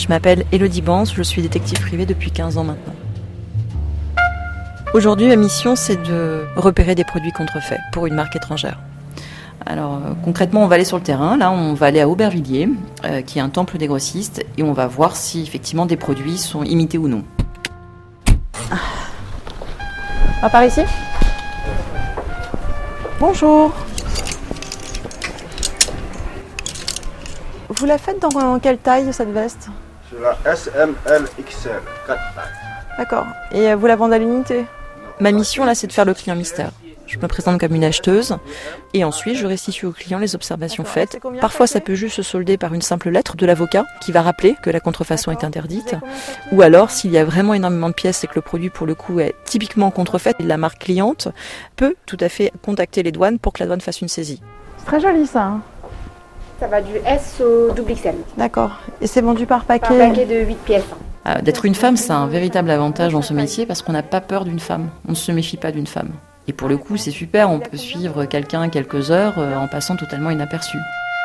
Je m'appelle Élodie Bance, je suis détective privée depuis 15 ans maintenant. Aujourd'hui, ma mission, c'est de repérer des produits contrefaits pour une marque étrangère. Alors concrètement, on va aller sur le terrain. Là, on va aller à Aubervilliers, qui est un temple des grossistes, et on va voir si effectivement des produits sont imités ou non. Ah. Par ici ? Bonjour. Vous la faites dans quelle taille cette veste ? C'est la SML XL, 4 tailles. D'accord. Et vous la vendez à l'unité ? Ma mission là, c'est de faire le client mystère. Je me présente comme une acheteuse et ensuite je restitue au client les observations faites. Parfois ça peut juste se solder par une simple lettre de l'avocat qui va rappeler que la contrefaçon est interdite. Ou alors s'il y a vraiment énormément de pièces et que le produit pour le coup est typiquement contrefait, la marque cliente peut tout à fait contacter les douanes pour que la douane fasse une saisie. C'est très joli ça. Hein. Ça va du S au XXL. D'accord. Et c'est vendu par paquet ? Par paquet de 8 pièces. D'être une femme, c'est un véritable avantage dans ce métier parce qu'on n'a pas peur d'une femme. On ne se méfie pas d'une femme. Et pour le coup, c'est super, on peut suivre quelqu'un quelques heures en passant totalement inaperçu.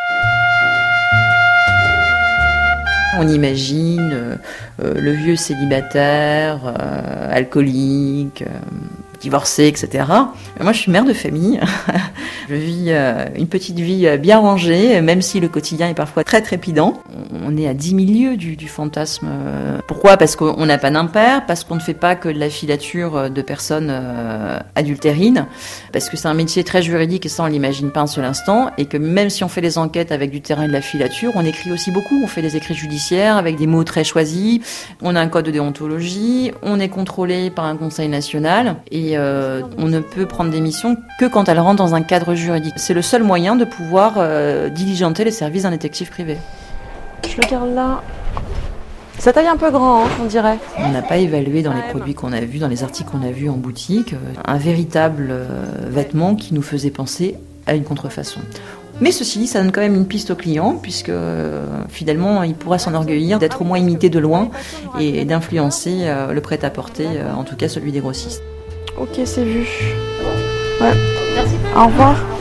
On imagine le vieux célibataire, alcoolique, divorcé, etc. Moi, je suis mère de famille. Je vis une petite vie bien rangée, même si le quotidien est parfois très trépidant. On est à 10 000 lieues du fantasme. Pourquoi ? Parce qu'on n'a pas d'impair, parce qu'on ne fait pas que de la filature de personnes adultérines, parce que c'est un métier très juridique et ça, on l'imagine pas un seul instant, et que même si on fait les enquêtes avec du terrain et de la filature, on écrit aussi beaucoup. On fait des écrits judiciaires avec des mots très choisis. On a un code de déontologie. On est contrôlé par un conseil national et on ne peut prendre des missions que quand elles rentrent dans un cadre juridique. C'est le seul moyen de pouvoir diligenter les services d'un détective privé. Je regarde là. Ça taille un peu grand, hein, on dirait. On n'a pas évalué dans les produits qu'on a vus, dans les articles qu'on a vus en boutique, un véritable vêtement qui nous faisait penser à une contrefaçon. Mais ceci dit, ça donne quand même une piste au client, puisque finalement, il pourra s'enorgueillir d'être au moins imité de loin et d'influencer le prêt-à-porter, en tout cas celui des grossistes. Ok, c'est vu. Ouais. Merci. Au revoir.